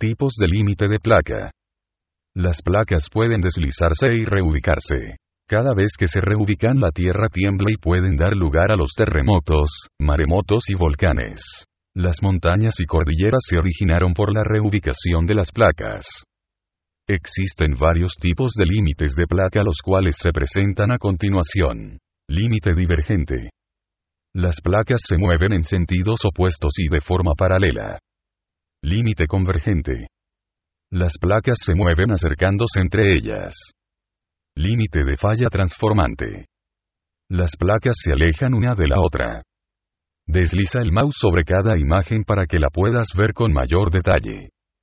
Tipos de límite de placa. Las placas pueden deslizarse y reubicarse. Cada vez que se reubican, la Tierra tiembla y pueden dar lugar a los terremotos, maremotos y volcanes. Las montañas y cordilleras se originaron por la reubicación de las placas. Existen varios tipos de límites de placa, los cuales se presentan a continuación. Límite divergente. Las placas se mueven en sentidos opuestos y de forma paralela. Límite convergente. Las placas se mueven acercándose entre ellas. Límite de falla transformante. Las placas se alejan una de la otra. Desliza el mouse sobre cada imagen para que la puedas ver con mayor detalle.